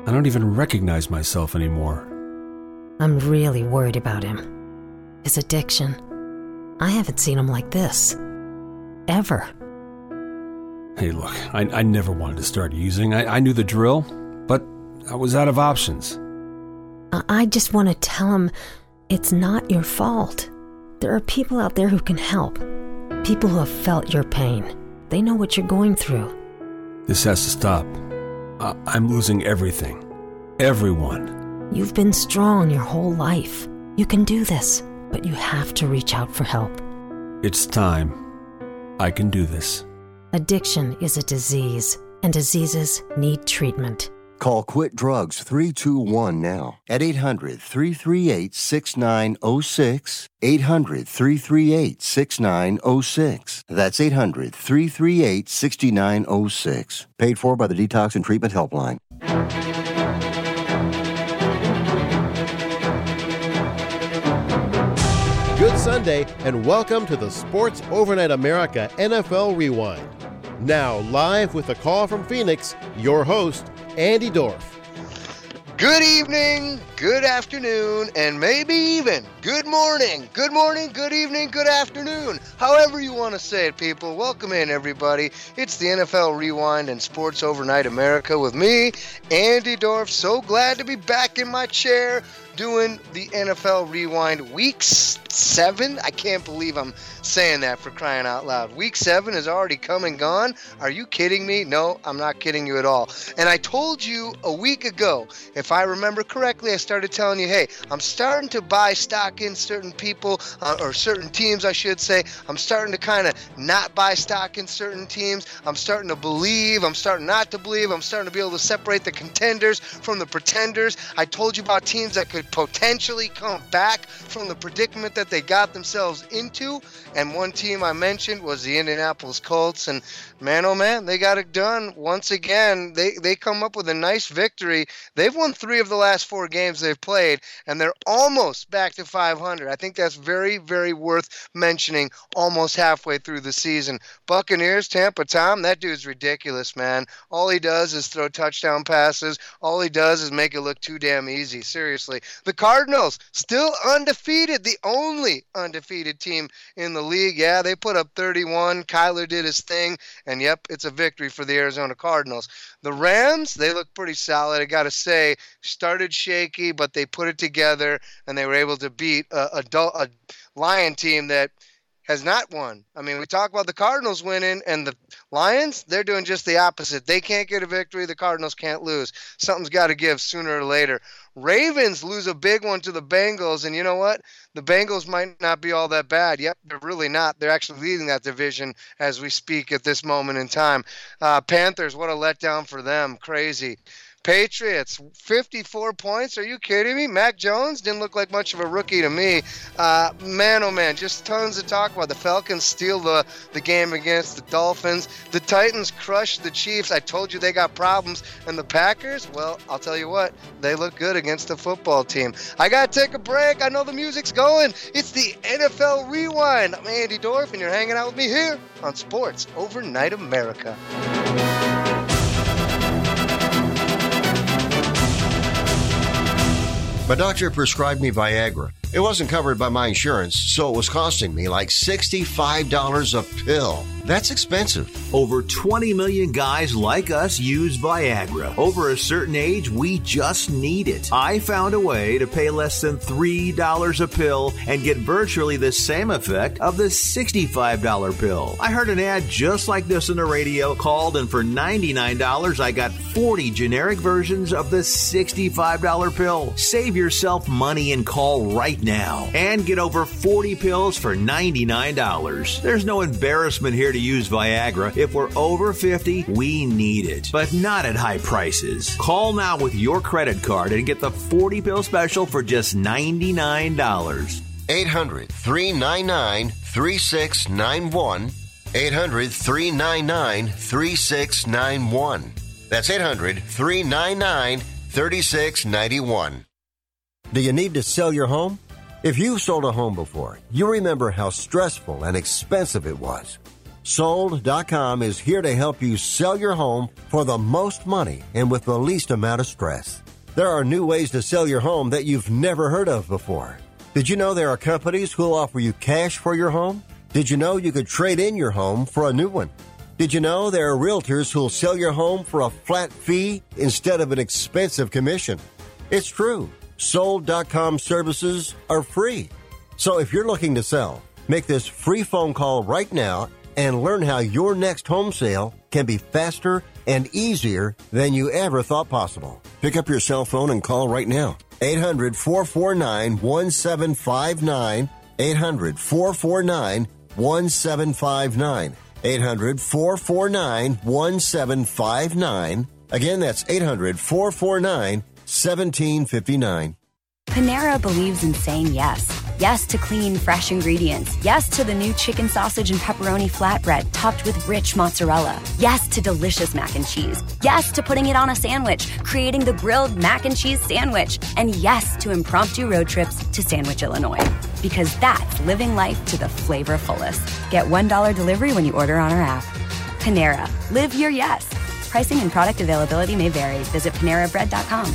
I don't even recognize myself anymore. I'm really worried about him. His addiction. I haven't seen him like this. Ever. Hey, look, I never wanted to start using. I knew the drill, but I was out of options. I just want to tell him it's not your fault. There are people out there who can help. People who have felt your pain. They know what you're going through. This has to stop. I'm losing everything. Everyone. You've been strong your whole life. You can do this, but you have to reach out for help. It's time. I can do this. Addiction is a disease, and diseases need treatment. Call Quit Drugs 321 now at 800-338-6906. 800-338-6906. That's 800-338-6906. Paid for by the Detox and Treatment Helpline. Good Sunday, and welcome to the Sports Overnight America NFL Rewind. Now, live with a call from Phoenix, your host, Andy Dorff. Good evening, good afternoon, and maybe even good morning. Good morning, good evening, good afternoon. However you want to say it, people. Welcome in, everybody. It's the NFL Rewind and Sports Overnight America with me, Andy Dorff. So glad to be back in my chair doing the NFL Rewind Week 7. I can't believe I'm saying that, for crying out loud. Week 7 is already come and gone. Are you kidding me? No, I'm not kidding you at all. And I told you a week ago, if I remember correctly, I started telling you, hey, I'm starting to buy stock in certain people, or certain teams, I should say. I'm starting to kind of not buy stock in certain teams. I'm starting to believe. I'm starting not to believe. I'm starting to be able to separate the contenders from the pretenders. I told you about teams that could potentially come back from the predicament that they got themselves into. And one team I mentioned was the Indianapolis Colts. And man, oh man, they got it done once again. They come up with a nice victory. They've won 3 of the last 4 games they've played, and they're almost back to 500. I think that's very, very worth mentioning almost halfway through the season. Buccaneers, Tampa Tom, that dude's ridiculous, man. All he does is throw touchdown passes. All he does is make it look too damn easy. Seriously. The Cardinals, still undefeated, the only undefeated team in the league. Yeah, they put up 31. Kyler did his thing, and yep, it's a victory for the Arizona Cardinals. The Rams, they look pretty solid. I got to say, started shaky, but they put it together, and they were able to beat a Lion team that has not won. I mean, we talk about the Cardinals winning, and the Lions, they're doing just the opposite. They can't get a victory. The Cardinals can't lose. Something's got to give sooner or later. Ravens lose a big one to the Bengals, and you know what? The Bengals might not be all that bad. Yep, they're really not. They're actually leading that division as we speak at this moment in time. Panthers, what a letdown for them. Crazy. Patriots, 54 points. Are you kidding me? Mac Jones didn't look like much of a rookie to me. Man, oh man, just tons to talk about. The Falcons steal the game against the Dolphins. The Titans crushed the Chiefs. I told you they got problems. And the Packers, well, I'll tell you what, they look good against the football team. I got to take a break. I know the music's going. It's the NFL Rewind. I'm Andy Dorff, and you're hanging out with me here on Sports Overnight America. My doctor prescribed me Viagra. It wasn't covered by my insurance, so it was costing me like $65 a pill. That's expensive. Over 20 million guys like us use Viagra. Over a certain age, we just need it. I found a way to pay less than $3 a pill and get virtually the same effect of the $65 pill. I heard an ad just like this on the radio, called, and for $99, I got 40 generic versions of the $65 pill. Save yourself money and call right now and get over 40 pills for $99. There's no embarrassment here to use Viagra. If we're over 50, we need it, but not at high prices. Call now with your credit card and get the 40 pill special for just $99. 800-399-3691. 800-399-3691. That's 800-399-3691. Do you need to sell your home? If you've sold a home before, you remember how stressful and expensive it was. Sold.com is here to help you sell your home for the most money and with the least amount of stress. There are new ways to sell your home that you've never heard of before. Did you know there are companies who'll offer you cash for your home? Did you know you could trade in your home for a new one? Did you know there are realtors who'll sell your home for a flat fee instead of an expensive commission? It's true. Sold.com services are free. So if you're looking to sell, make this free phone call right now and learn how your next home sale can be faster and easier than you ever thought possible. Pick up your cell phone and call right now. 800-449-1759. 800-449-1759. 800-449-1759. Again, that's 800-449-1759. Panera believes in saying yes. Yes to clean, fresh ingredients. Yes to the new chicken sausage and pepperoni flatbread topped with rich mozzarella. Yes to delicious mac and cheese. Yes to putting it on a sandwich, creating the grilled mac and cheese sandwich. And yes to impromptu road trips to Sandwich, Illinois. Because that's living life to the flavor fullest. Get $1 delivery when you order on our app. Panera. Live your yes. Pricing and product availability may vary. Visit PaneraBread.com.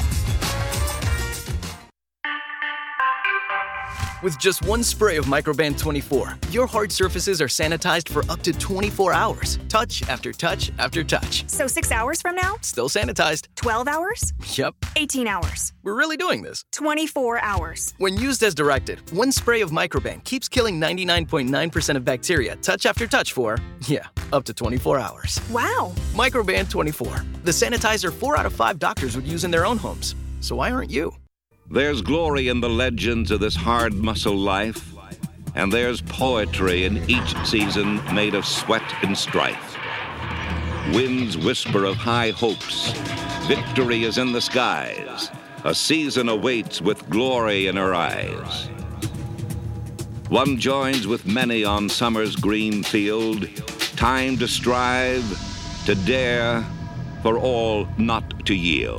With just one spray of Microban 24, your hard surfaces are sanitized for up to 24 hours. Touch after touch after touch. So 6 hours from now? Still sanitized. 12 hours? Yep. 18 hours. We're really doing this. 24 hours. When used as directed, one spray of Microban keeps killing 99.9% of bacteria touch after touch for, up to 24 hours. Wow. Microban 24. The sanitizer 4 out of 5 doctors would use in their own homes. So why aren't you? There's glory in the legends of this hard muscle life, and there's poetry in each season made of sweat and strife. Winds whisper of high hopes. Victory is in the skies. A season awaits with glory in her eyes. One joins with many on summer's green field. Time to strive, to dare, for all not to yield.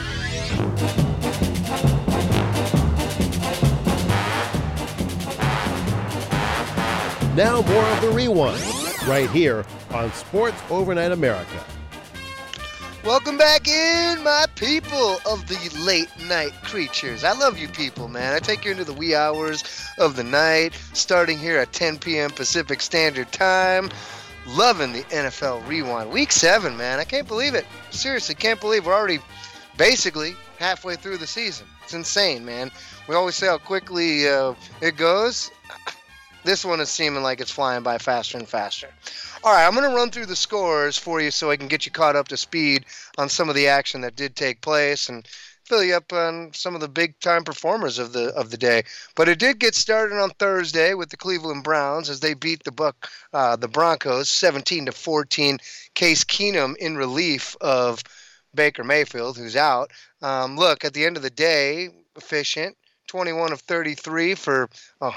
Now more of the Rewind, right here on Sports Overnight America. Welcome back in, my people of the late night creatures. I love you people, man. I take you into the wee hours of the night, starting here at 10 p.m. Pacific Standard Time. Loving the NFL Rewind. Week 7, man. I can't believe it. Seriously, can't believe we're already basically halfway through the season. It's insane, man. We always say how quickly it goes. This one is seeming like it's flying by faster and faster. All right, I'm going to run through the scores for you so I can get you caught up to speed on some of the action that did take place and fill you up on some of the big-time performers of the day. But it did get started on Thursday with the Cleveland Browns as they beat the Broncos 17-14. Case Keenum in relief of Baker Mayfield, who's out. Look, at the end of the day, efficient. 21 of 33 for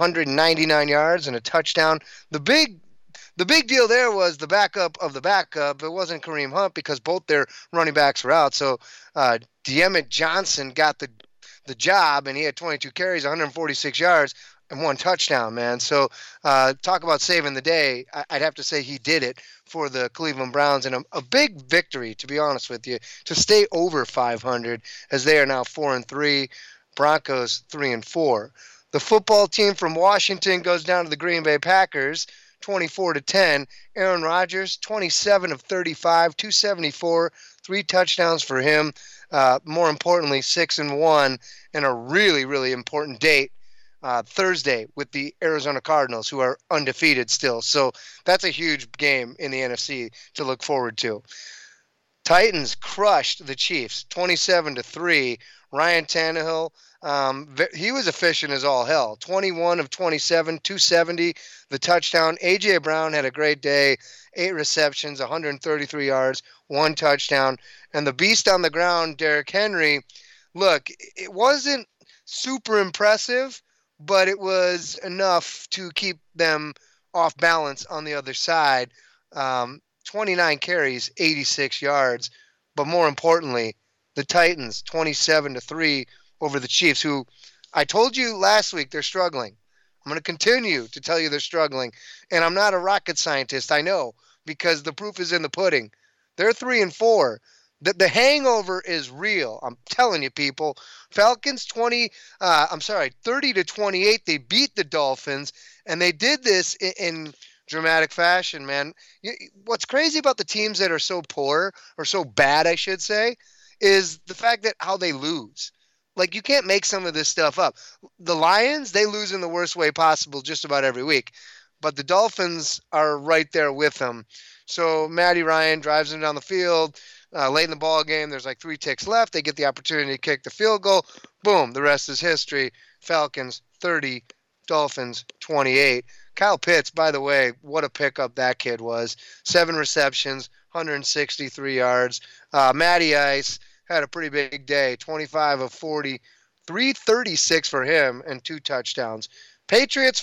199 yards and a touchdown. The big deal there was the backup of the backup. It wasn't Kareem Hunt because both their running backs were out. So De'Emmett Johnson got the job, and he had 22 carries, 146 yards, and 1 touchdown, man. So talk about saving the day. I'd have to say he did it for the Cleveland Browns, and a big victory, to be honest with you, to stay over 500 as they are now 4-3. Broncos 3-4. The football team from Washington goes down to the Green Bay Packers 24-10. Aaron Rodgers 27 of 35, 274, 3 touchdowns for him. More importantly, 6-1, and a really, really important date Thursday with the Arizona Cardinals, who are undefeated still. So that's a huge game in the NFC to look forward to. Titans crushed the Chiefs 27-3. Ryan Tannehill, he was efficient as all hell. 21 of 27, 270, the touchdown. A.J. Brown had a great day, 8 receptions, 133 yards, 1 touchdown. And the beast on the ground, Derrick Henry, look, it wasn't super impressive, but it was enough to keep them off balance on the other side. 29 carries, 86 yards. But more importantly, the Titans, 27-3 over the Chiefs, who I told you last week they're struggling. I'm going to continue to tell you they're struggling. And I'm not a rocket scientist, I know, because the proof is in the pudding. They're 3-4. The hangover is real. I'm telling you, people. Falcons 30-28. They beat the Dolphins, and they did this in dramatic fashion, man. What's crazy about the teams that are so poor, or so bad, I should say, is the fact that how they lose. Like, you can't make some of this stuff up. The Lions, they lose in the worst way possible just about every week. But the Dolphins are right there with them. So Matty Ryan drives them down the field. Late in the ball game, there's like 3 ticks left. They get the opportunity to kick the field goal. Boom, the rest is history. Falcons 30, Dolphins 28. Kyle Pitts, by the way, what a pickup that kid was. 7 receptions, 163 yards. Matty Ice had a pretty big day, 25 of 40, 336 for him, and 2 touchdowns. Patriots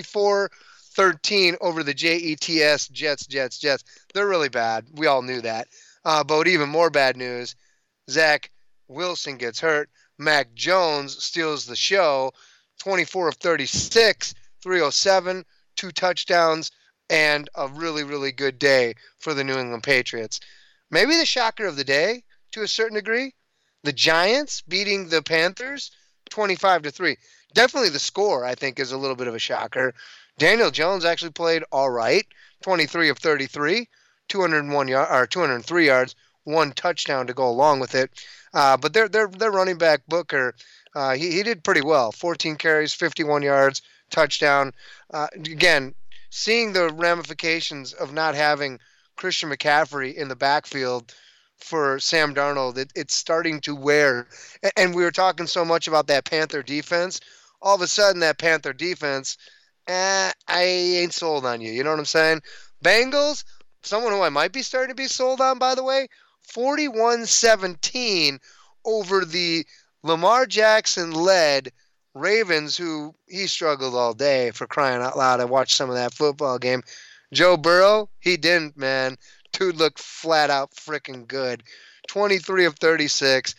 54-13 over the Jets. Jets. They're really bad. We all knew that. But even more bad news, Zach Wilson gets hurt. Mac Jones steals the show, 24 of 36, 307, 2 touchdowns, and a really, really good day for the New England Patriots. Maybe the shocker of the day, to a certain degree, the Giants beating the Panthers 25-3. Definitely the score, I think, is a little bit of a shocker. Daniel Jones actually played all right, 23 of 33. 203 yards, 1 touchdown to go along with it. But their running back Booker, he did pretty well. 14 carries, 51 yards, touchdown. Again, seeing the ramifications of not having Christian McCaffrey in the backfield for Sam Darnold, it's starting to wear. And we were talking so much about that Panther defense. All of a sudden, that Panther defense, I ain't sold on you. You know what I'm saying? Bengals, someone who I might be starting to be sold on, by the way, 41-17 over the Lamar Jackson-led Ravens, who he struggled all day, for crying out loud. I watched some of that football game. Joe Burrow, he didn't, man. Dude looked flat out freaking good. 23 of 36,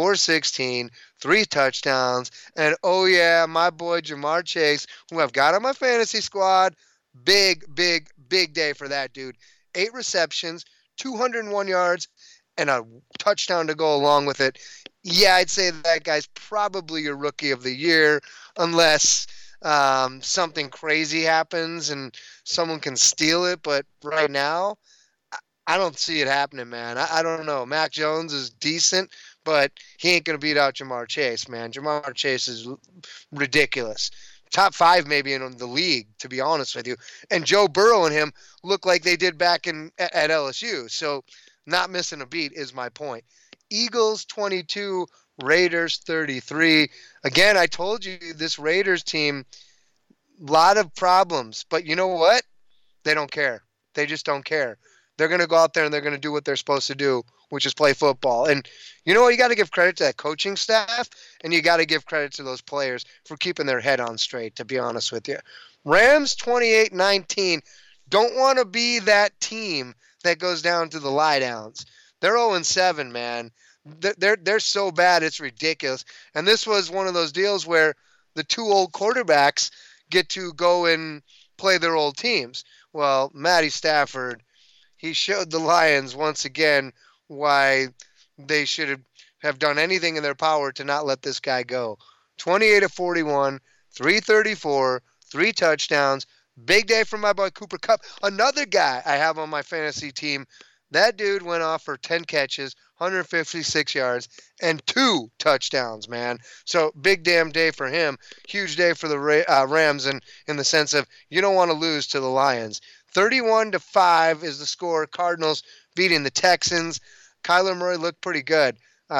416, 3 touchdowns. And, oh, yeah, my boy Jamar Chase, who I've got on my fantasy squad, big day for that dude. 8 receptions, 201 yards, and a touchdown to go along with it. Yeah, I'd say that guy's probably your rookie of the year, unless something crazy happens and someone can steal it. But right now, I don't see it happening, man. I don't know. Mac Jones is decent, but he ain't going to beat out Jamar Chase, man. Jamar Chase is ridiculous. Top 5 maybe in the league, to be honest with you. And Joe Burrow and him look like they did back at LSU. So not missing a beat is my point. Eagles 22, Raiders 33. Again, I told you this Raiders team, a lot of problems. But you know what? They don't care. They just don't care. They're going to go out there and they're going to do what they're supposed to do, which is play football. And you know what? You got to give credit to that coaching staff, and you got to give credit to those players for keeping their head on straight, to be honest with you. Rams 28-19. Don't want to be that team that goes down to the lie downs. They're 0-7, man. They're so bad, it's ridiculous. And this was one of those deals where the 2 old quarterbacks get to go and play their old teams. Well, Matty Stafford, he showed the Lions once again why they should have done anything in their power to not let this guy go. 28 of 41, 334, 3 touchdowns. Big day for my boy Cooper Kupp. Another guy I have on my fantasy team. That dude went off for 10 catches, 156 yards, and 2 touchdowns, man. So big damn day for him. Huge day for the Rams in the sense of you don't want to lose to the Lions. 31-5 is the score. Cardinals beating the Texans. Kyler Murray looked pretty good.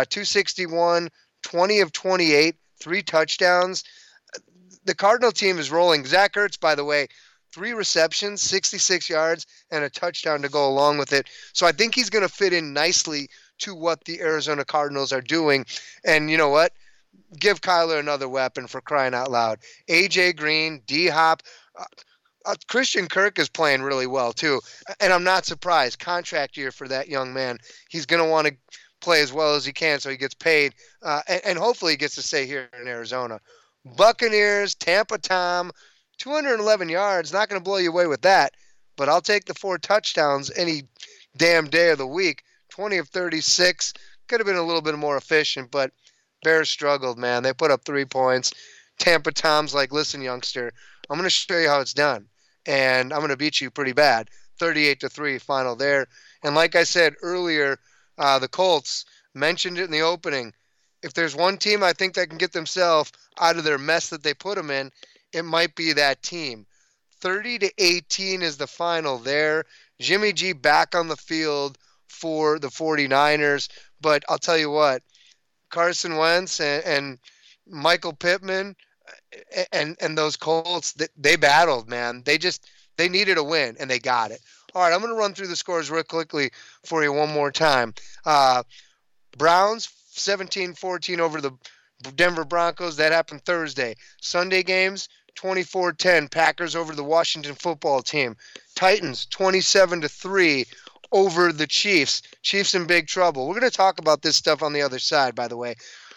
261, 20 of 28, 3 touchdowns. The Cardinal team is rolling. Zach Ertz, by the way, 3 receptions, 66 yards, and a touchdown to go along with it. So I think he's going to fit in nicely to what the Arizona Cardinals are doing. And you know what? Give Kyler another weapon, for crying out loud. A.J. Green, D-Hop. Christian Kirk is playing really well, too. And I'm not surprised. Contract year for that young man. He's going to want to play as well as he can so he gets paid. And hopefully he gets to stay here in Arizona. Buccaneers, Tampa Tom, 211 yards, not going to blow you away with that, but I'll take the 4 touchdowns any damn day of the week. 20 of 36. Could have been a little bit more efficient, but Bears struggled, man. They put up 3 points. Tampa Tom's like, listen, youngster, I'm going to show you how it's done, and I'm going to beat you pretty bad. 38-3 final there. And like I said earlier, the Colts mentioned it in the opening. If there's one team I think that can get themselves out of their mess that they put them in, it might be that team. 30-18 is the final there. Jimmy G back on the field for the 49ers. But I'll tell you what, Carson Wentz and Michael Pittman and those Colts, they battled, man. They needed a win, and they got it. All right, I'm going to run through the scores real quickly for you one more time. Browns, 17-14 over the Denver Broncos. That happened Thursday. Sunday games, 24-10, Packers over the Washington football team. Titans, 27-3 over the Chiefs. Chiefs in big trouble. We're going to talk about this stuff on the other side, by the way.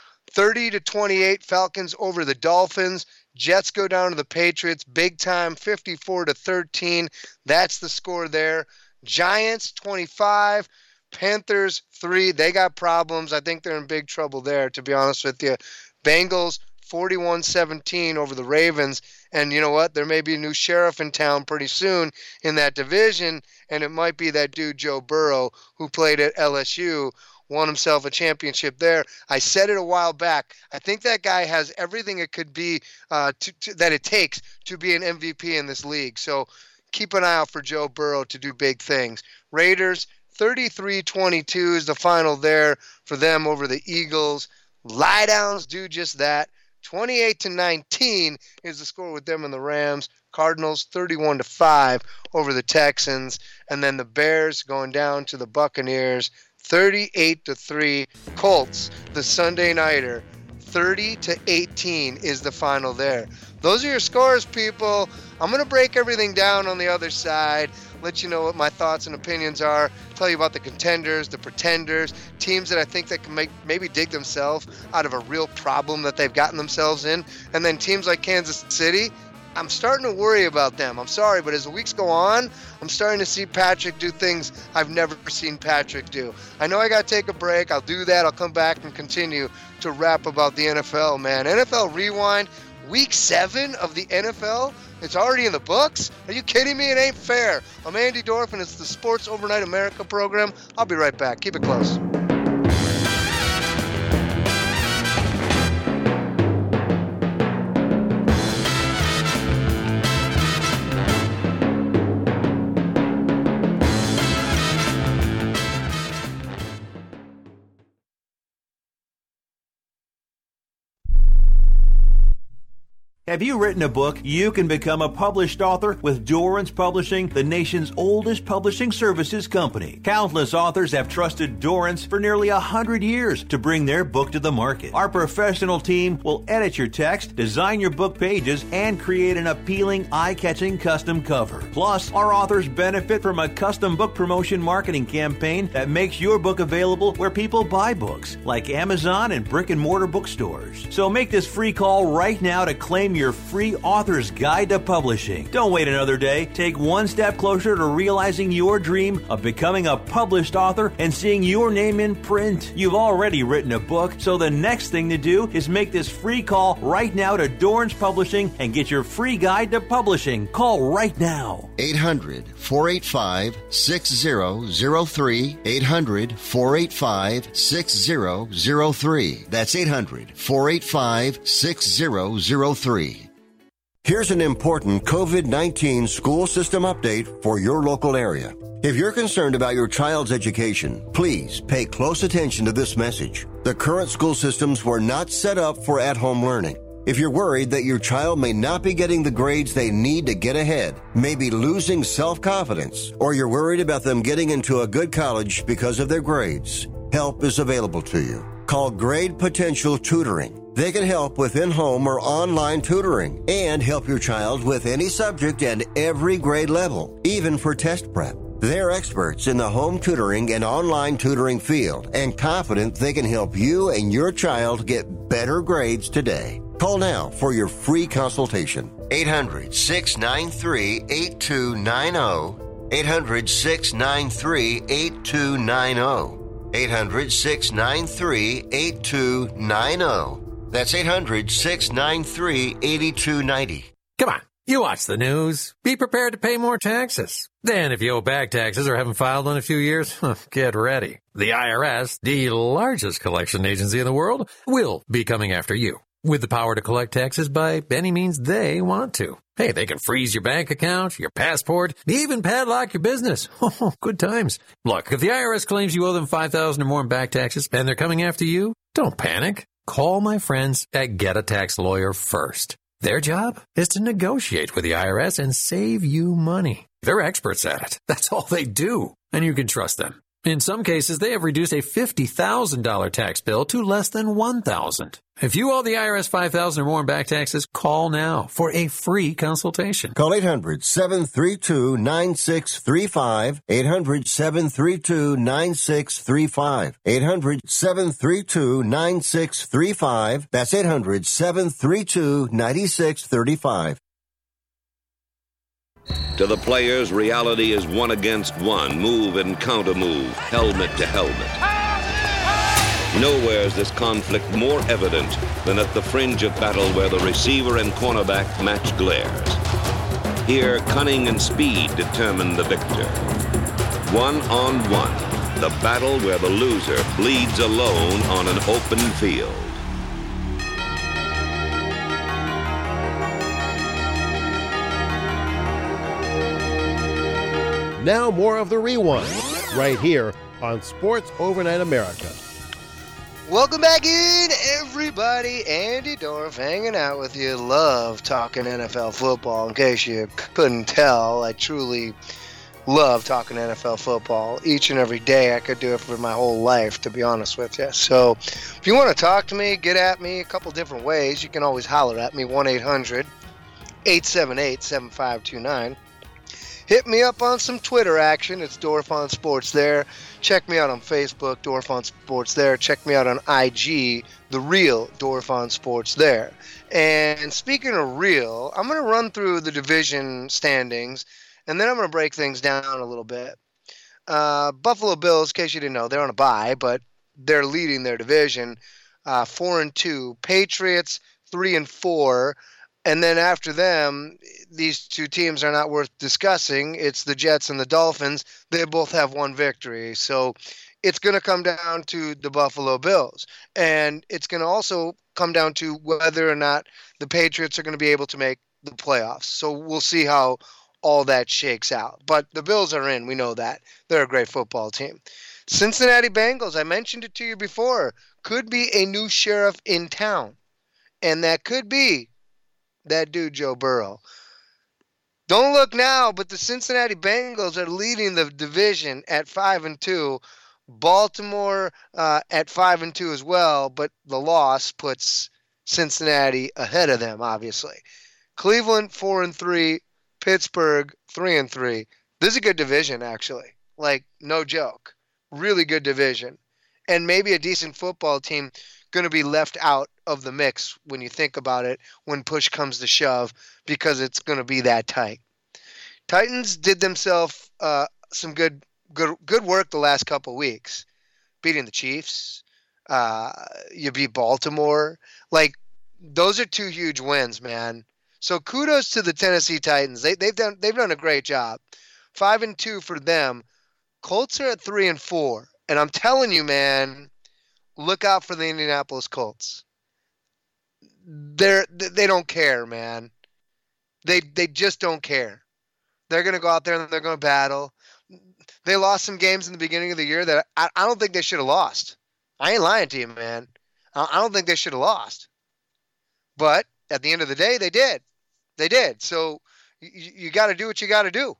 30-28, Falcons over the Dolphins. Jets go down to the Patriots, big time, 54-13. That's the score there. Giants, 25. Panthers, 3. They got problems. I think they're in big trouble there, to be honest with you. Bengals, 41-17 over the Ravens. And you know what? There may be a new sheriff in town pretty soon in that division, and it might be that dude Joe Burrow who played at LSU, won himself a championship there. I said it a while back. I think that guy has everything it could be that it takes to be an MVP in this league. So keep an eye out for Joe Burrow to do big things. Raiders, 33-22 is the final there for them over the Eagles. Lie downs do just that. 28-19 is the score with them and the Rams. Cardinals 31-5 over the Texans. And then the Bears going down to the Buccaneers 38-3. Colts, the Sunday nighter, 30-18 is the final there. Those are your scores, people. I'm going to break everything down on the other side, let you know what my thoughts and opinions are, tell you about the contenders, the pretenders, teams that I think that can maybe dig themselves out of a real problem that they've gotten themselves in, and then teams like Kansas City, I'm starting to worry about them. I'm sorry, but as the weeks go on, I'm starting to see Patrick do things I've never seen Patrick do. I know I got to take a break. I'll do that. I'll come back and continue to rap about the NFL, man. NFL Rewind, Week 7 of the NFL. It's already in the books? Are you kidding me? It ain't fair. I'm Andy Dorf, and it's the Sports Overnight America program. I'll be right back. Keep it close. Have you written a book? You can become a published author with Dorrance Publishing, the nation's oldest publishing services company. Countless authors have trusted Dorrance for nearly 100 years to bring their book to the market. Our professional team will edit your text, design your book pages, and create an appealing, eye-catching custom cover. Plus, our authors benefit from a custom book promotion marketing campaign that makes your book available where people buy books, like Amazon and brick-and-mortar bookstores. So make this free call right now to claim your free author's guide to publishing. Don't wait another day. Take one step closer to realizing your dream of becoming a published author and seeing your name in print. You've already written a book, so the next thing to do is make this free call right now to Dorrance Publishing and get your free guide to publishing. Call right now. 800-485-6003. 800-485-6003. That's 800-485-6003. Here's an important COVID-19 school system update for your local area. If you're concerned about your child's education, please pay close attention to this message. The current school systems were not set up for at-home learning. If you're worried that your child may not be getting the grades they need to get ahead, maybe losing self-confidence, or you're worried about them getting into a good college because of their grades, help is available to you. Call Grade Potential Tutoring. They can help with in-home or online tutoring and help your child with any subject and every grade level, even for test prep. They're experts in the home tutoring and online tutoring field and confident they can help you and your child get better grades today. Call now for your free consultation. 800-693-8290. 800-693-8290. 800-693-8290. That's 800-693-8290. Come on, you watch the news. Be prepared to pay more taxes. Then if you owe back taxes or haven't filed in a few years, get ready. The IRS, the largest collection agency in the world, will be coming after you with the power to collect taxes by any means they want to. Hey, they can freeze your bank account, your passport, even padlock your business. Oh, good times. Look, if the IRS claims you owe them $5,000 or more in back taxes and they're coming after you, don't panic. Call my friends at Get a Tax Lawyer first. Their job is to negotiate with the IRS and save you money. They're experts at it. That's all they do, and you can trust them. In some cases, they have reduced a $50,000 tax bill to less than $1,000. If you owe the IRS $5,000 or more in back taxes, call now for a free consultation. Call 800-732-9635. 800-732-9635. 800-732-9635. That's 800-732-9635. To the players, reality is one against one, move and counter move, helmet to helmet. Nowhere is this conflict more evident than at the fringe of battle where the receiver and cornerback match glares. Here, cunning and speed determine the victor. One-on-one, the battle where the loser bleeds alone on an open field. Now more of the Rewind, right here on Sports Overnight America. Welcome back in, everybody. Andy Dorff hanging out with you. Love talking NFL football. In case you couldn't tell, I truly love talking NFL football. Each and every day, I could do it for my whole life, to be honest with you. So if you want to talk to me, get at me a couple different ways. You can always holler at me, 1-800-878-7529. Hit me up on some Twitter action. It's Dorff on Sports there. Check me out on Facebook, Dorff on Sports there. Check me out on IG, The Real Dorff on Sports there. And speaking of real, I'm going to run through the division standings, and then I'm going to break things down a little bit. Buffalo Bills, in case you didn't know, they're on a bye, but they're leading their division 4-2. Patriots 3-4. And then after them, these two teams are not worth discussing. It's the Jets and the Dolphins. They both have one victory. So it's going to come down to the Buffalo Bills. And it's going to also come down to whether or not the Patriots are going to be able to make the playoffs. So we'll see how all that shakes out. But the Bills are in. We know that. They're a great football team. Cincinnati Bengals, I mentioned it to you before, could be a new sheriff in town. And that could be that dude, Joe Burrow. Don't look now, but the Cincinnati Bengals are leading the division at 5-2. Baltimore at 5-2 as well, but the loss puts Cincinnati ahead of them, obviously. Cleveland 4-3, Pittsburgh 3-3. This is a good division, actually. Like, no joke. Really good division. And maybe a decent football team going to be left out of the mix when you think about it, when push comes to shove, because it's going to be that tight. Titans did themselves some good work the last couple weeks, beating the Chiefs. You beat Baltimore. Like, those are two huge wins, man. So kudos to the Tennessee Titans. They've done a great job. 5-2 for them. Colts are at 3-4, and I'm telling you, man, look out for the Indianapolis Colts. They don't care, man. They just don't care. They're going to go out there and they're going to battle. They lost some games in the beginning of the year that I don't think they should have lost. I ain't lying to you, man. I don't think they should have lost. But at the end of the day, they did. They did. So you got to do what you got to do.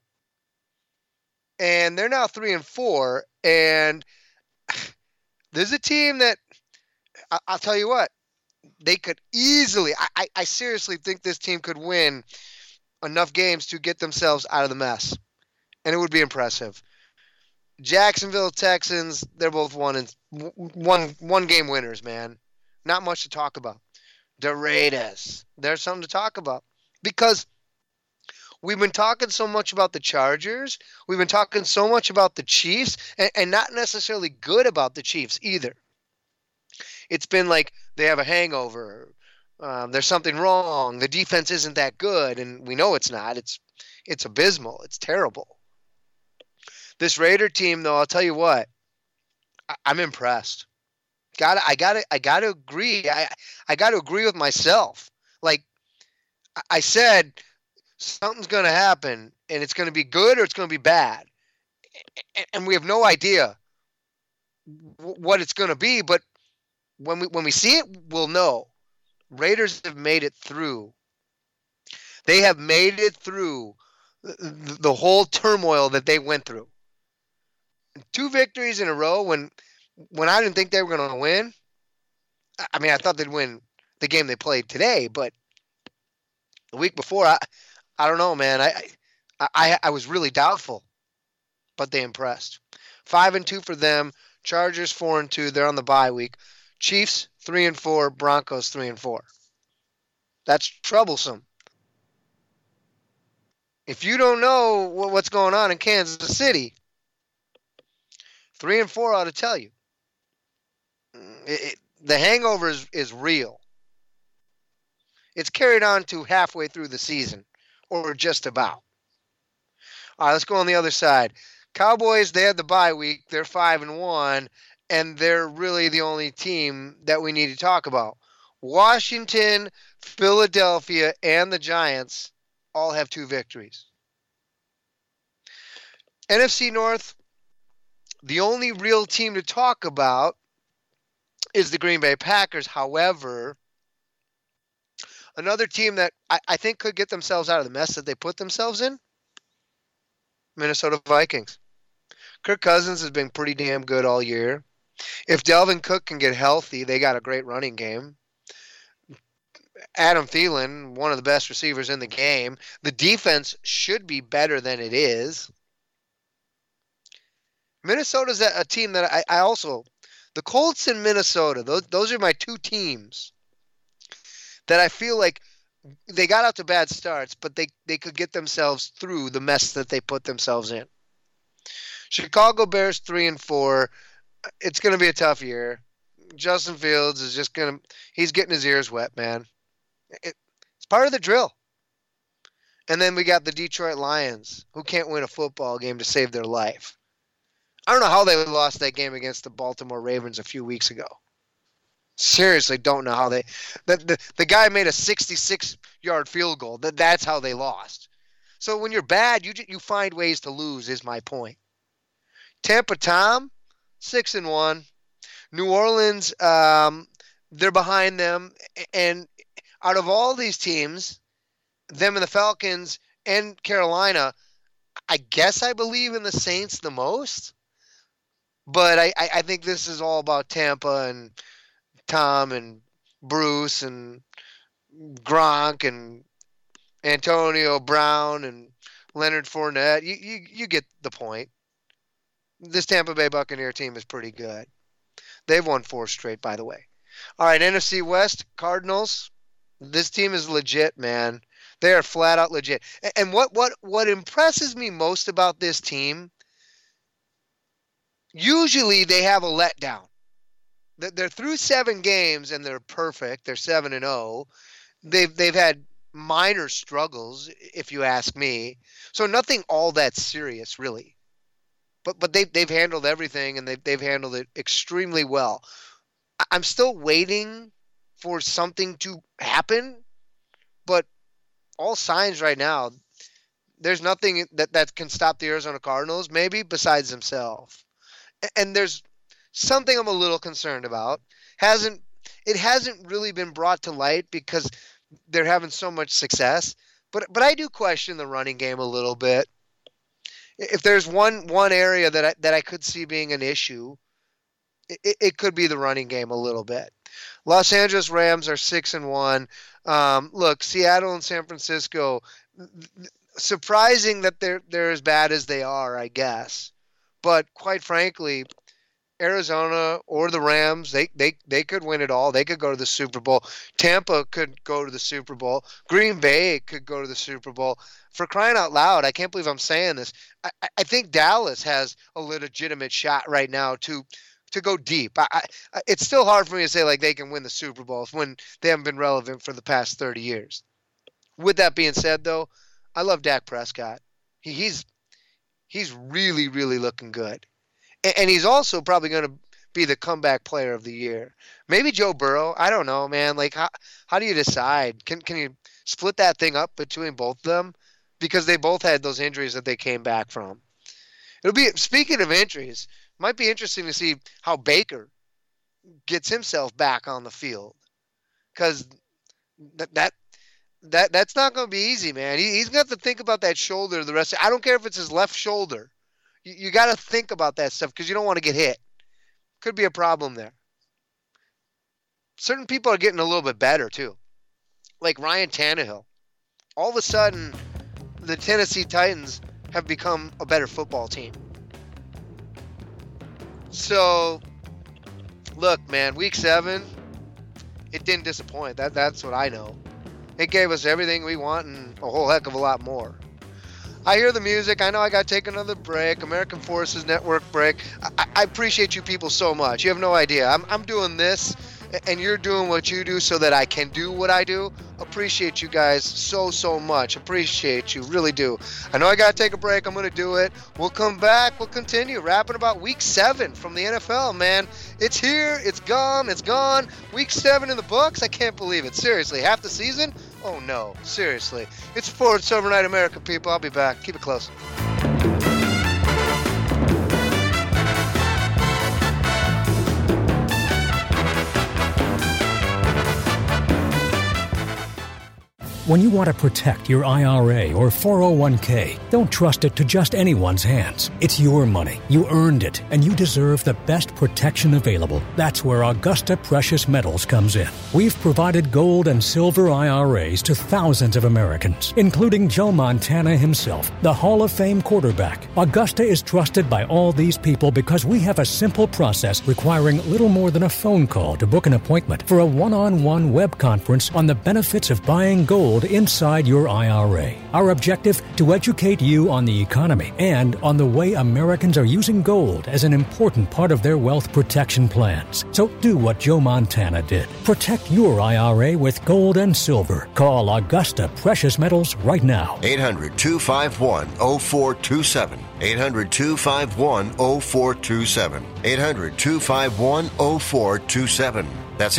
And they're now 3-4. And there's a team that, I'll tell you what, they could easily, I seriously think this team could win enough games to get themselves out of the mess. And it would be impressive. Jacksonville Texans, they're both one game winners, man. Not much to talk about. The Raiders, there's something to talk about. Because we've been talking so much about the Chargers. We've been talking so much about the Chiefs, and not necessarily good about the Chiefs either. It's been like they have a hangover. There's something wrong. The defense isn't that good, and we know it's not. It's abysmal. It's terrible. This Raider team, though, I'll tell you what, I'm impressed. I gotta agree. I gotta agree with myself. Like I said, something's gonna happen, and it's gonna be good or it's gonna be bad, and we have no idea what it's gonna be. But when we see it, we'll know. Raiders have made it through. They have made it through the whole turmoil that they went through. 2 victories in a row when I didn't think they were going to win. I mean, I thought they'd win the game they played today, but the week before, I don't know, man. I was really doubtful, but they impressed. 5-2 for them. Chargers 4-2. They're on the bye week. Chiefs 3-4. Broncos 3-4. That's troublesome. If you don't know what's going on in Kansas City, 3-4 ought to tell you. The hangover is real. It's carried on to halfway through the season, or just about. All right, let's go on the other side. Cowboys, they had the bye week. They're 5-1, and they're really the only team that we need to talk about. Washington, Philadelphia, and the Giants all have 2 victories. NFC North, the only real team to talk about is the Green Bay Packers. However, another team that I think could get themselves out of the mess that they put themselves in, Minnesota Vikings. Kirk Cousins has been pretty damn good all year. If Dalvin Cook can get healthy, they got a great running game. Adam Thielen, one of the best receivers in the game. The defense should be better than it is. Minnesota's a team that I also, the Colts and Minnesota, those are my 2 teams that I feel like they got out to bad starts, but they could get themselves through the mess that they put themselves in. Chicago Bears 3-4. It's going to be a tough year. Justin Fields is just he's getting his ears wet, man. It's part of the drill. And then we got the Detroit Lions, who can't win a football game to save their life. I don't know how they lost that game against the Baltimore Ravens a few weeks ago. Seriously, don't know how they. The guy made a 66-yard field goal. That's how they lost. So when you're bad, you find ways to lose. Is my point. Tampa Tom, 6-1. New Orleans, they're behind them, and out of all these teams, them and the Falcons and Carolina, I guess I believe in the Saints the most. But I think this is all about Tampa and Tom and Bruce and Gronk and Antonio Brown and Leonard Fournette. You get the point. This Tampa Bay Buccaneer team is pretty good. They've won 4 straight, by the way. All right, NFC West, Cardinals. This team is legit, man. They are flat out legit. And what impresses me most about this team, usually they have a letdown. They're through 7 games and they're perfect. They're 7-0. They've had minor struggles, if you ask me. So nothing all that serious, really. But they've handled everything, and they've handled it extremely well. I'm still waiting for something to happen, but all signs right now, there's nothing that can stop the Arizona Cardinals, maybe besides themselves. And there's something I'm a little concerned about. It hasn't really been brought to light because they're having so much success. But I do question the running game a little bit. If there's one area that I could see being an issue, it could be the running game a little bit. Los Angeles Rams are 6-1. Look, Seattle and San Francisco, surprising that they're as bad as they are, I guess. But quite frankly, Arizona or the Rams, they could win it all. They could go to the Super Bowl. Tampa could go to the Super Bowl. Green Bay could go to the Super Bowl. For crying out loud, I can't believe I'm saying this. I think Dallas has a legitimate shot right now to go deep. It's still hard for me to say like they can win the Super Bowls when they haven't been relevant for the past 30 years. With that being said, though, I love Dak Prescott. He's really, really looking good. And he's also probably going to be the comeback player of the year. Maybe Joe Burrow. I don't know, man. Like, how do you decide? Can you split that thing up between both of them? Because they both had those injuries that they came back from. Speaking of injuries, might be interesting to see how Baker gets himself back on the field. Because that's not going to be easy, man. He's going to have to think about that shoulder the rest of, I don't care if it's his left shoulder. You got to think about that stuff because you don't want to get hit. Could be a problem there. Certain people are getting a little bit better, too. Like Ryan Tannehill. All of a sudden, the Tennessee Titans have become a better football team. So, look, man, Week 7, it didn't disappoint. That's what I know. It gave us everything we want and a whole heck of a lot more. I hear the music. I know I got to take another break, American Forces Network break. I appreciate you people so much. You have no idea. I'm doing this, and you're doing what you do so that I can do what I do. Appreciate you guys so much. Appreciate you. Really do. I know I got to take a break. I'm going to do it. We'll come back. We'll continue rapping about Week 7 from the NFL, man. It's here. It's gone. It's gone. Week 7 in the books. I can't believe it. Seriously. Half the season? Oh, no. Seriously. It's Sports Overnight America, people. I'll be back. Keep it close. When you want to protect your IRA or 401k, don't trust it to just anyone's hands. It's your money. You earned it, and you deserve the best protection available. That's where Augusta Precious Metals comes in. We've provided gold and silver IRAs to thousands of Americans, including Joe Montana himself, the Hall of Fame quarterback. Augusta is trusted by all these people because we have a simple process requiring little more than a phone call to book an appointment for a one-on-one web conference on the benefits of buying gold inside your IRA. Our objective, to educate you on the economy and on the way Americans are using gold as an important part of their wealth protection plans. So do what Joe Montana did. Protect your IRA with gold and silver. Call Augusta Precious Metals right now. 800-251-0427. 800-251-0427. 800-251-0427. That's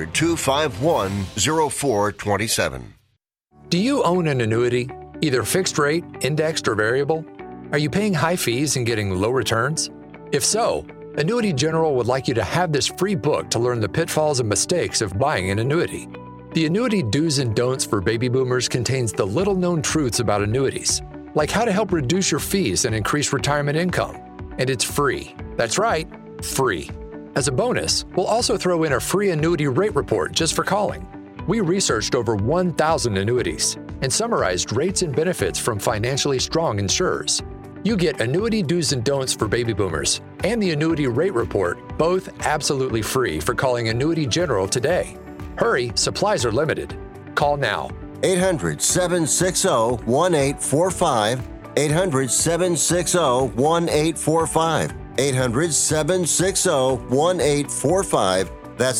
800-251-0427. Do you own an annuity, either fixed rate, indexed, or variable? Are you paying high fees and getting low returns? If so, Annuity General would like you to have this free book to learn the pitfalls and mistakes of buying an annuity. The Annuity Do's and Don'ts for Baby Boomers contains the little-known truths about annuities, like how to help reduce your fees and increase retirement income. And it's free. That's right, free. As a bonus, we'll also throw in a free annuity rate report just for calling. We researched over 1,000 annuities and summarized rates and benefits from financially strong insurers. You get Annuity Do's and Don'ts for Baby Boomers and the Annuity Rate Report, both absolutely free for calling Annuity General today. Hurry, supplies are limited. Call now. 800-760-1845. 800-760-1845. 800-760-1845. That's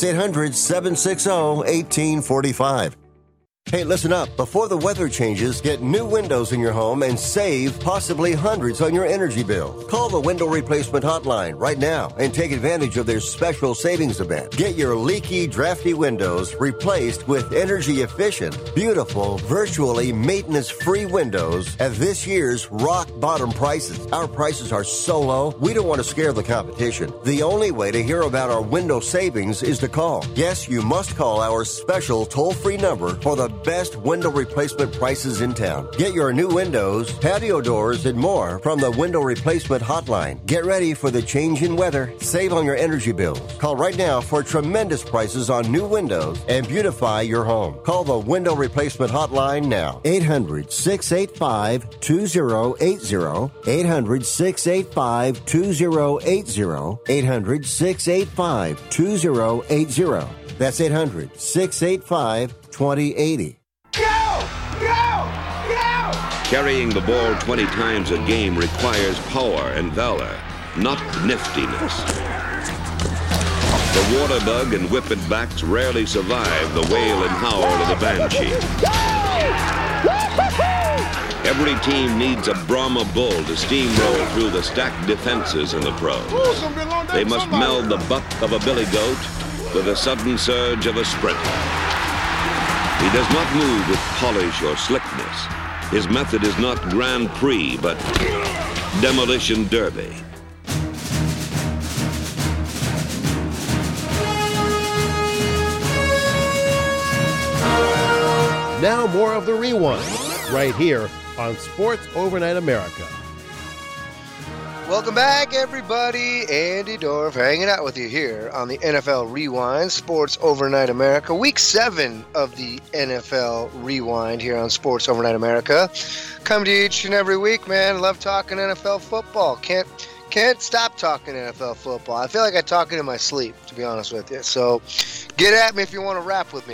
800-760-1845. Hey, listen up. Before the weather changes, get new windows in your home and save possibly hundreds on your energy bill. Call the Window Replacement Hotline right now and take advantage of their special savings event. Get your leaky, drafty windows replaced with energy-efficient, beautiful, virtually maintenance-free windows at this year's rock-bottom prices. Our prices are so low, we don't want to scare the competition. The only way to hear about our window savings is to call. Yes, you must call our special toll-free number for the best window replacement prices in town. Get your new windows, patio doors, and more from the Window Replacement Hotline. Get ready for the change in weather. Save on your energy bills. Call right now for tremendous prices on new windows and beautify your home. Call the Window Replacement Hotline now. 800-685-2080. 800-685-2080. 800-685-2080. That's 800-685-2080. Carrying the ball 20 times a game requires power and valor, not niftiness. The water bug and whippet backs rarely survive the wail and howl of the banshee. Every team needs a Brahma bull to steamroll through the stacked defenses in the pros. They must meld the buck of a billy goat with the sudden surge of a sprinter. He does not move with polish or slickness. His method is not Grand Prix, but demolition derby. Now more of the Rewind, right here on Sports Overnight America. Welcome back, everybody. Andy Dorff hanging out with you here on the NFL Rewind, Sports Overnight America. Week 7 of the NFL Rewind here on Sports Overnight America. Come to you each and every week, man. Love talking NFL football. Can't stop talking NFL football. I feel like I talk it in my sleep, to be honest with you. So get at me if you want to rap with me.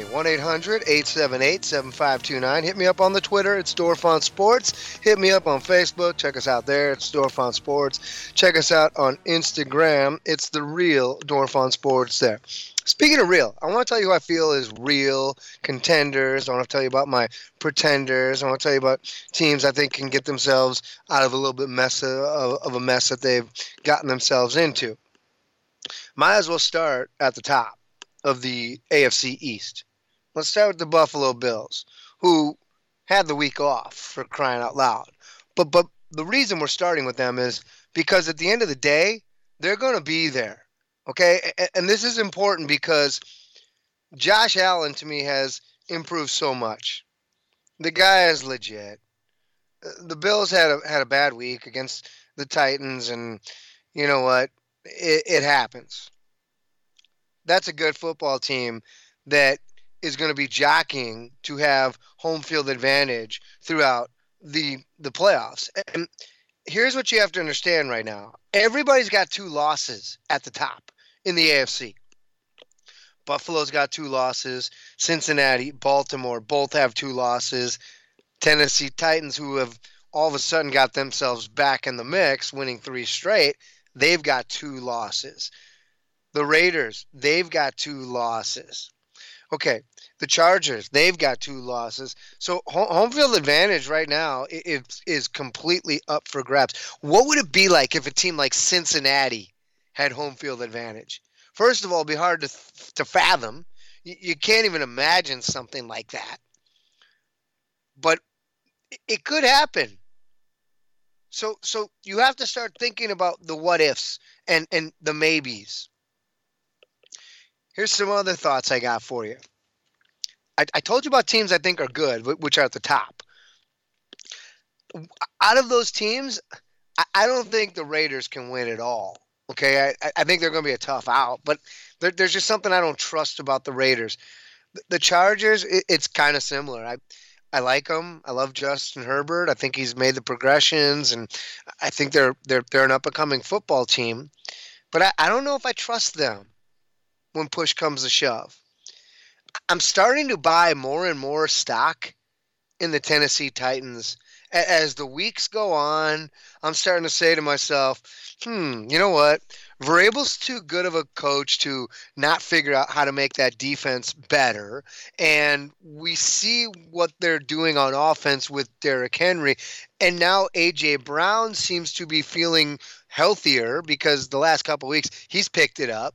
1-800-878-7529. Hit me up on the Twitter. It's Dorff on Sports. Hit me up on Facebook. Check us out there. It's Dorff on Sports. Check us out on Instagram. It's the real Dorff on Sports there. Speaking of real, I want to tell you who I feel is real contenders. I want to tell you about my pretenders. I want to tell you about teams I think can get themselves out of a little bit of a mess that they've gotten themselves into. Might as well start at the top of the AFC East. Let's start with the Buffalo Bills, who had the week off, for crying out loud. But the reason we're starting with them is because at the end of the day, they're going to be there. Okay, and this is important because Josh Allen, to me, has improved so much. The guy is legit. The Bills had a bad week against the Titans, and you know what? It happens. That's a good football team that is going to be jockeying to have home field advantage throughout the playoffs. And here's what you have to understand right now. Everybody's got 2 losses at the top in the AFC. Buffalo's got 2 losses. Cincinnati, Baltimore both have 2 losses. Tennessee Titans, who have all of a sudden got themselves back in the mix, winning 3 straight, they've got 2 losses. The Raiders, they've got 2 losses. Okay, the Chargers, they've got 2 losses. So home field advantage right now is completely up for grabs. What would it be like if a team like Cincinnati had home field advantage? First of all, it'd be hard to fathom. You can't even imagine something like that. But it could happen. So you have to start thinking about the what ifs and the maybes. Here's some other thoughts I got for you. I told you about teams I think are good, which are at the top. Out of those teams, I don't think the Raiders can win at all. Okay, I think they're going to be a tough out, but there's just something I don't trust about the Raiders. The Chargers, it's kind of similar. I like them. I love Justin Herbert. I think he's made the progressions, and I think they're an up-and-coming football team. But I don't know if I trust them when push comes to shove. I'm starting to buy more and more stock in the Tennessee Titans. As the weeks go on, I'm starting to say to myself, you know what? Vrabel's too good of a coach to not figure out how to make that defense better. And we see what they're doing on offense with Derrick Henry. And now A.J. Brown seems to be feeling healthier because the last couple of weeks he's picked it up.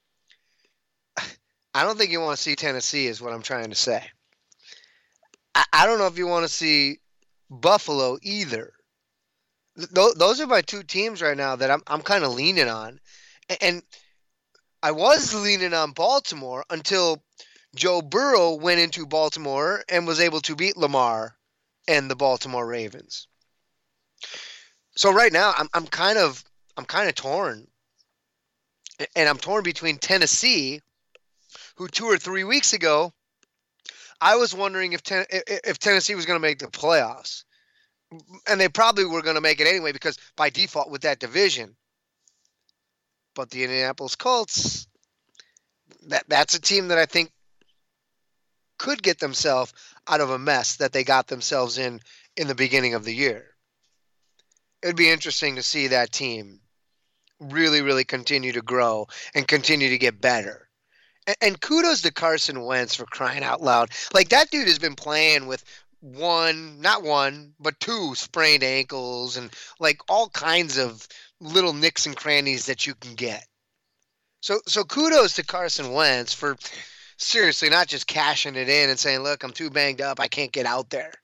I don't think you want to see Tennessee is what I'm trying to say. I don't know if you want to see Buffalo either. Those are my 2 teams right now that I'm kind of leaning on. And I was leaning on Baltimore until Joe Burrow went into Baltimore and was able to beat Lamar and the Baltimore Ravens. So right now I'm kind of torn. And I'm torn between Tennessee, who 2 or 3 weeks ago I was wondering if Tennessee was going to make the playoffs. And they probably were going to make it anyway because by default with that division. But the Indianapolis Colts, that's a team that I think could get themselves out of a mess that they got themselves in the beginning of the year. It would be interesting to see that team really, really continue to grow and continue to get better. And kudos to Carson Wentz for crying out loud. Like, that dude has been playing with not one, but 2 sprained ankles and like all kinds of little nicks and crannies that you can get. So kudos to Carson Wentz for seriously not just cashing it in and saying, look, I'm too banged up, I can't get out there.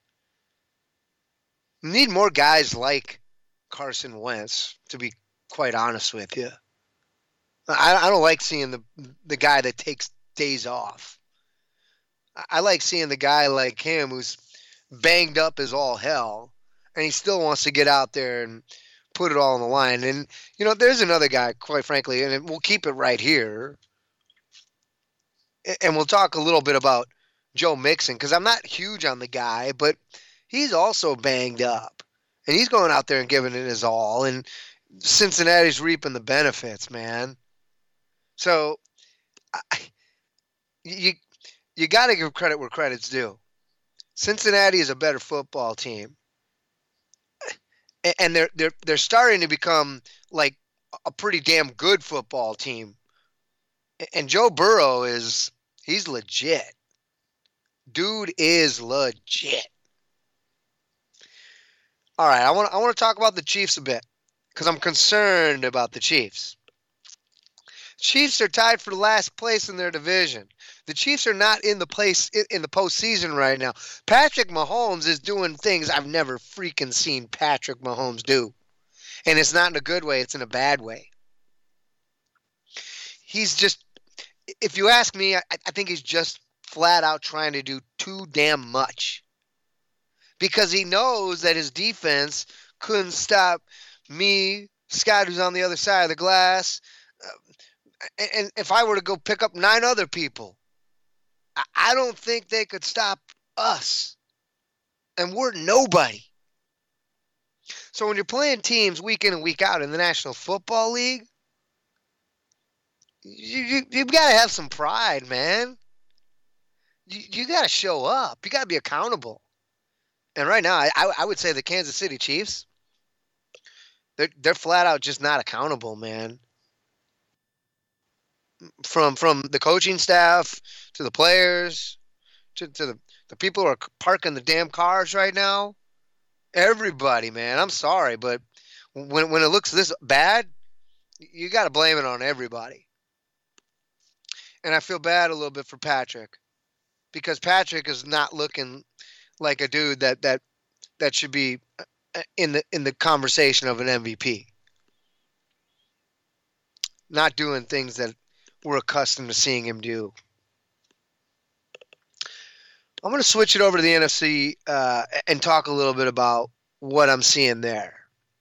We need more guys like Carson Wentz, to be quite honest with you. I don't like seeing the guy that takes days off. I like seeing the guy like him who's banged up as all hell, and he still wants to get out there and put it all on the line. And, you know, there's another guy, quite frankly, and we'll keep it right here, and we'll talk a little bit about Joe Mixon, because I'm not huge on the guy, but he's also banged up. And he's going out there and giving it his all, and Cincinnati's reaping the benefits, man. So you got to give credit where credit's due. Cincinnati is a better football team, and they're starting to become like a pretty damn good football team. And Joe Burrow he's legit. Dude is legit. All right, I want to talk about the Chiefs a bit because I'm concerned about the Chiefs. Chiefs are tied for last place in their division. The Chiefs are not in the postseason right now. Patrick Mahomes is doing things I've never freaking seen Patrick Mahomes do. And it's not in a good way, it's in a bad way. He's just, if you ask me, I think he's just flat out trying to do too damn much. Because he knows that his defense couldn't stop me, Scott, who's on the other side of the glass, and if I were to go pick up 9 other people, I don't think they could stop us. And we're nobody. So when you're playing teams week in and week out in the National Football League, you've got to have some pride, man. You got to show up. You got to be accountable. And right now, I would say the Kansas City Chiefs, they're flat out just not accountable, man. From the coaching staff to the players to the people who are parking the damn cars right now. Everybody, man. I'm sorry, but when it looks this bad, you got to blame it on everybody. And I feel bad a little bit for Patrick because Patrick is not looking like a dude that should be in the conversation of an MVP. Not doing things that we're accustomed to seeing him do. I'm going to switch it over to the NFC and talk a little bit about what I'm seeing there.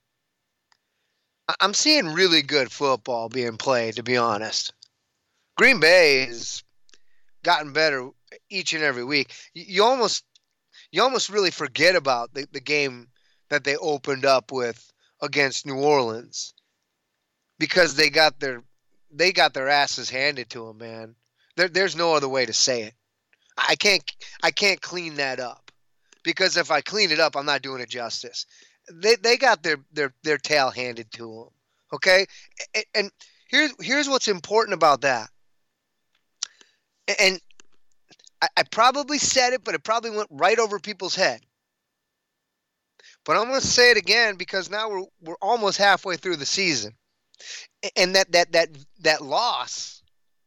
I'm seeing really good football being played, to be honest. Green Bay has gotten better each and every week. You almost really forget about the game that they opened up with against New Orleans because they got their asses handed to them, man. There's no other way to say it. I can't clean that up because if I clean it up, I'm not doing it justice. They got their tail handed to them. Okay, and here's what's important about that. And I probably said it, but it probably went right over people's head. But I'm going to say it again because now we're almost halfway through the season. And that loss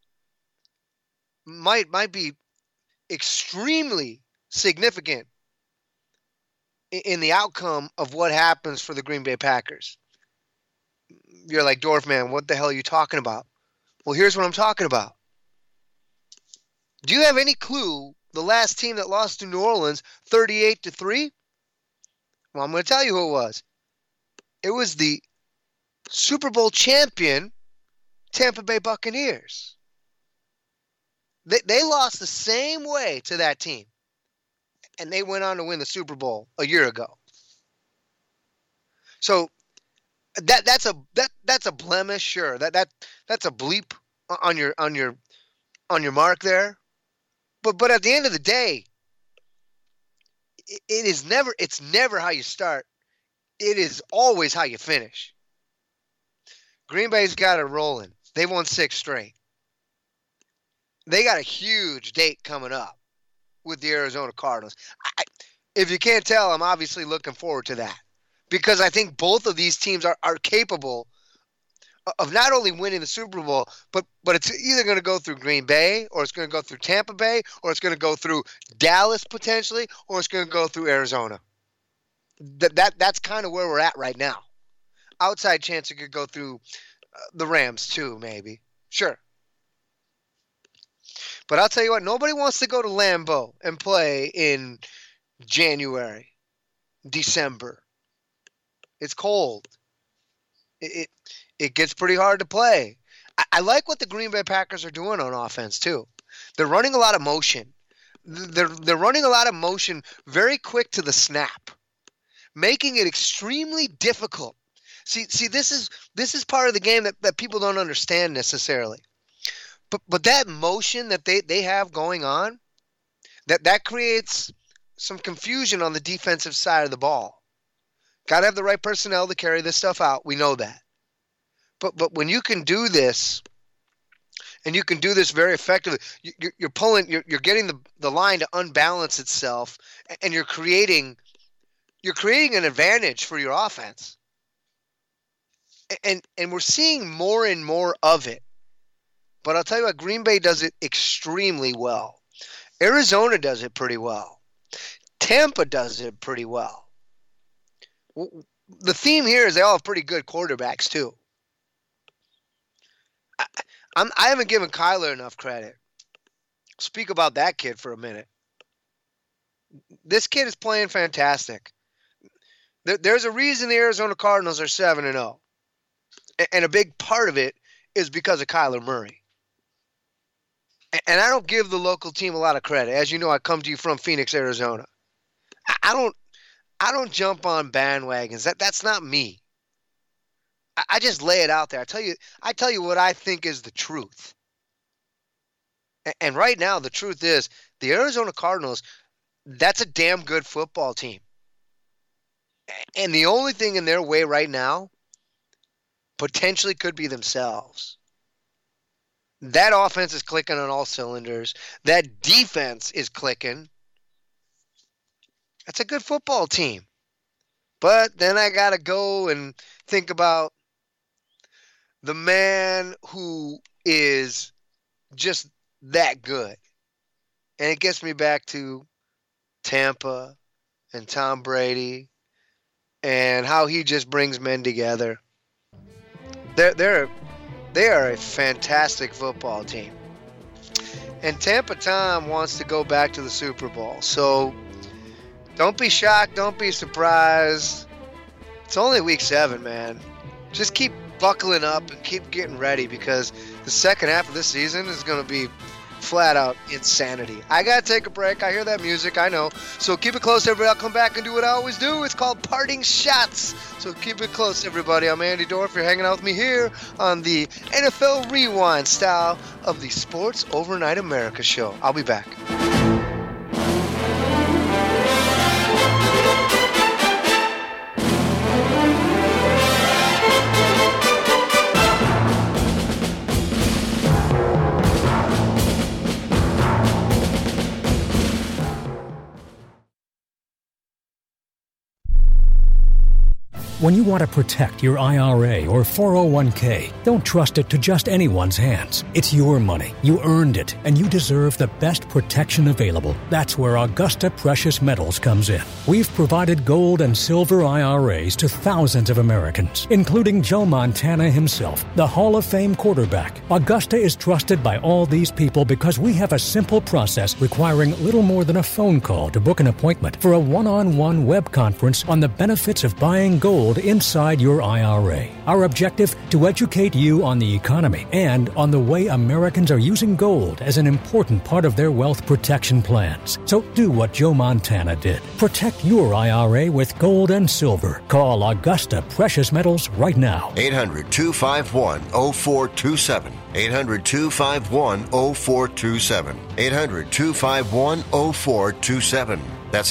might be extremely significant in the outcome of what happens for the Green Bay Packers. You're like, Dorf, man, what the hell are you talking about? Well, here's what I'm talking about. Do you have any clue the last team that lost to New Orleans 38-3? Well, I'm going to tell you who it was. It was the Super Bowl champion Tampa Bay Buccaneers. They lost the same way to that team, and they went on to win the Super Bowl a year ago. So that's a blemish, sure. That's a bleep on your mark there. But at the end of the day, it's never how you start. It is always how you finish. Green Bay's got it rolling. They've won 6 straight. They got a huge date coming up with the Arizona Cardinals. If you can't tell, I'm obviously looking forward to that, because I think both of these teams are capable of not only winning the Super Bowl, but it's either going to go through Green Bay, or it's going to go through Tampa Bay, or it's going to go through Dallas potentially, or it's going to go through Arizona. That's kind of where we're at right now. Outside chance it could go through the Rams too, maybe. Sure. But I'll tell you what, nobody wants to go to Lambeau and play in January, December. It's cold. It gets pretty hard to play. I like what the Green Bay Packers are doing on offense too. They're running a lot of motion. They're running a lot of motion very quick to the snap, making it extremely difficult. See, this is part of the game that people don't understand necessarily. But that motion that they have going on, that creates some confusion on the defensive side of the ball. Got to have the right personnel to carry this stuff out. We know that. But when you can do this, and you can do this very effectively, you're getting the line to unbalance itself, and you're creating an advantage for your offense. And we're seeing more and more of it. But I'll tell you what, Green Bay does it extremely well. Arizona does it pretty well. Tampa does it pretty well. The theme here is they all have pretty good quarterbacks too. I haven't given Kyler enough credit. Speak about that kid for a minute. This kid is playing fantastic. There's a reason the Arizona Cardinals are 7-0. And a big part of it is because of Kyler Murray. And I don't give the local team a lot of credit. As you know, I come to you from Phoenix, Arizona. I don't jump on bandwagons. That's not me. I just lay it out there. I tell you what I think is the truth. And right now, the truth is the Arizona Cardinals, that's a damn good football team. And the only thing in their way right now potentially could be themselves. That offense is clicking on all cylinders. That defense is clicking. That's a good football team. But then I got to go and think about the man who is just that good. And it gets me back to Tampa and Tom Brady and how he just brings men together. They are a fantastic football team. And Tampa Tom wants to go back to the Super Bowl. So don't be shocked. Don't be surprised. It's only week 7, man. Just keep buckling up and keep getting ready, because the second half of this season is going to be flat out insanity. I got to take a break. I hear that music. I know. So keep it close, everybody. I'll come back and do what I always do. It's called Parting Shots. So keep it close, everybody. I'm Andy Dorff. You're hanging out with me here on the NFL Rewind style of the Sports Overnight America show. I'll be back. When you want to protect your IRA or 401k, don't trust it to just anyone's hands. It's your money. You earned it, and you deserve the best protection available. That's where Augusta Precious Metals comes in. We've provided gold and silver IRAs to thousands of Americans, including Joe Montana himself, the Hall of Fame quarterback. Augusta is trusted by all these people because we have a simple process requiring little more than a phone call to book an appointment for a one-on-one web conference on the benefits of buying gold inside your IRA. Our objective, to educate you on the economy and on the way Americans are using gold as an important part of their wealth protection plans. So do what Joe Montana did. Protect your IRA with gold and silver. Call Augusta Precious Metals right now. 800-251-0427. 800-251-0427. 800-251-0427. That's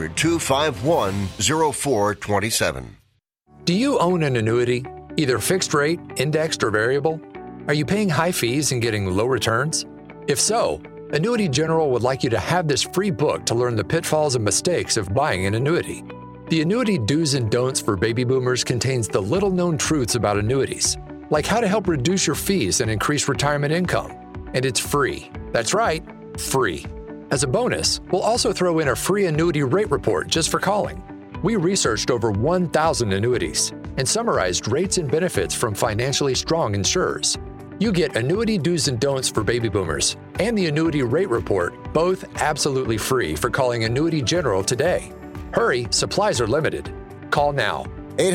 800-251-0427. Do you own an annuity, either fixed rate, indexed, or variable? Are you paying high fees and getting low returns? If so, Annuity General would like you to have this free book to learn the pitfalls and mistakes of buying an annuity. The Annuity Do's and Don'ts for Baby Boomers contains the little-known truths about annuities, like how to help reduce your fees and increase retirement income. And it's free. That's right, free. As a bonus, we'll also throw in a free annuity rate report just for calling. We researched over 1,000 annuities and summarized rates and benefits from financially strong insurers. You get Annuity Do's and Don'ts for Baby Boomers and the Annuity Rate Report, both absolutely free for calling Annuity General today. Hurry, supplies are limited. Call now.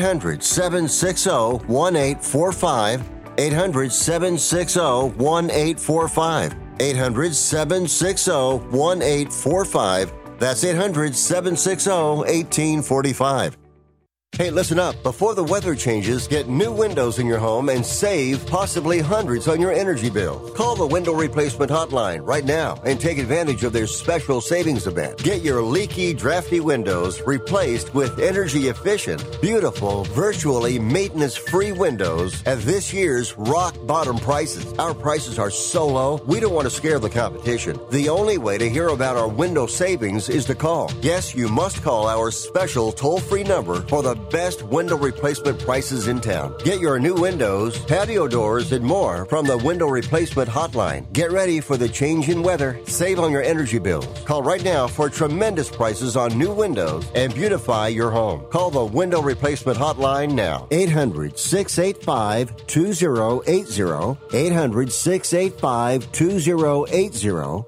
800-760-1845. 800-760-1845. 800-760-1845. That's 800-760-1845. Hey, listen up. Before the weather changes, get new windows in your home and save possibly hundreds on your energy bill. Call the Window Replacement Hotline right now and take advantage of their special savings event. Get your leaky, drafty windows replaced with energy-efficient, beautiful, virtually maintenance-free windows at this year's rock-bottom prices. Our prices are so low, we don't want to scare the competition. The only way to hear about our window savings is to call. Yes, you must call our special toll-free number for the best window replacement prices in town. Get your new windows, patio doors, and more from the Window Replacement Hotline. Get ready for the change in weather. Save on your energy bills. Call right now for tremendous prices on new windows and beautify your home. Call the Window Replacement Hotline now. 800-685-2080. 800-685-2080.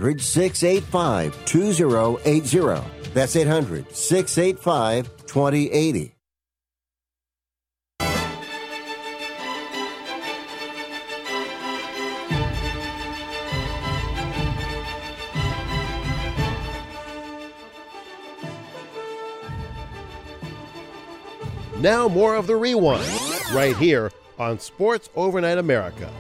800-685-2080. That's 800-685-2080. Now more of the Rewind, right here on Sports Overnight America.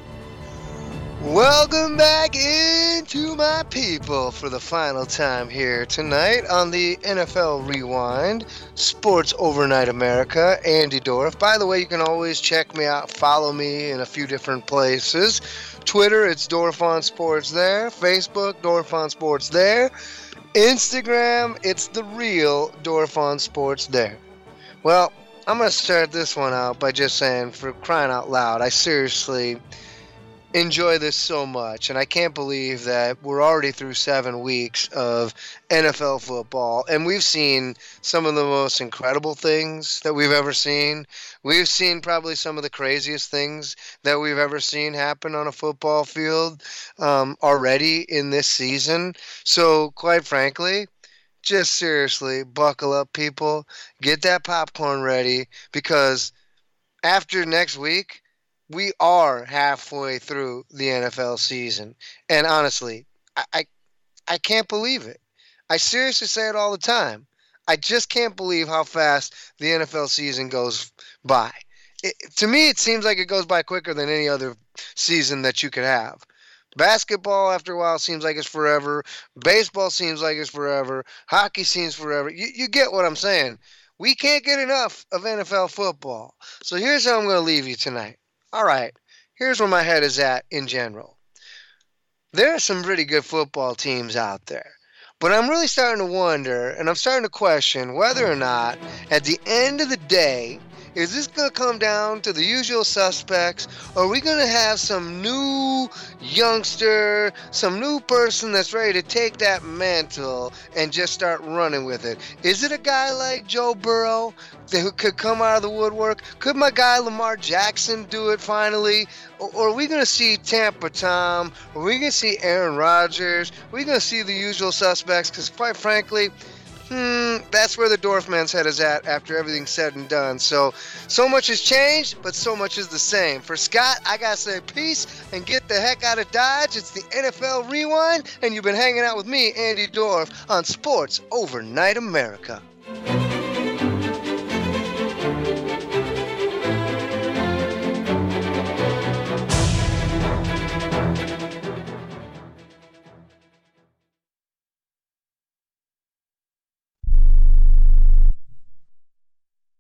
Welcome back into my people for the final time here tonight on the NFL Rewind, Sports Overnight America. Andy Dorff. By the way, you can always check me out, follow me in a few different places. Twitter, it's Dorff on Sports there. Facebook, Dorff on Sports there. Instagram, it's the real Dorff on Sports there. Well, I'm going to start this one out by just saying, for crying out loud, I seriously enjoy this so much, and I can't believe that we're already through 7 weeks of NFL football, and we've seen some of the most incredible things that we've ever seen. We've seen probably some of the craziest things that we've ever seen happen on a football field already in this season. So, quite frankly, just seriously, buckle up, people. Get that popcorn ready, because after next week, we are halfway through the NFL season. And honestly, I can't believe it. I seriously say it all the time. I just can't believe how fast the NFL season goes by. To me, it seems like it goes by quicker than any other season that you could have. Basketball, after a while, seems like it's forever. Baseball seems like it's forever. Hockey seems forever. You get what I'm saying. We can't get enough of NFL football. So here's how I'm going to leave you tonight. All right, here's where my head is at in general. There are some pretty good football teams out there, But I'm really starting to wonder, and I'm starting to question whether or not, at the end of the day, is this going to come down to the usual suspects, or are we going to have some new youngster, some new person that's ready to take that mantle and just start running with it? Is it a guy like Joe Burrow who could come out of the woodwork? Could my guy Lamar Jackson do it finally? Or are we going to see Tampa Tom? Are we going to see Aaron Rodgers? Are we going to see the usual suspects? Because quite frankly, that's where the Dorfman's head is at after everything's said and done. So much has changed, but so much is the same. For Scott, I got to say peace and get the heck out of Dodge. It's the NFL Rewind, and you've been hanging out with me, Andy Dorf, on Sports Overnight America.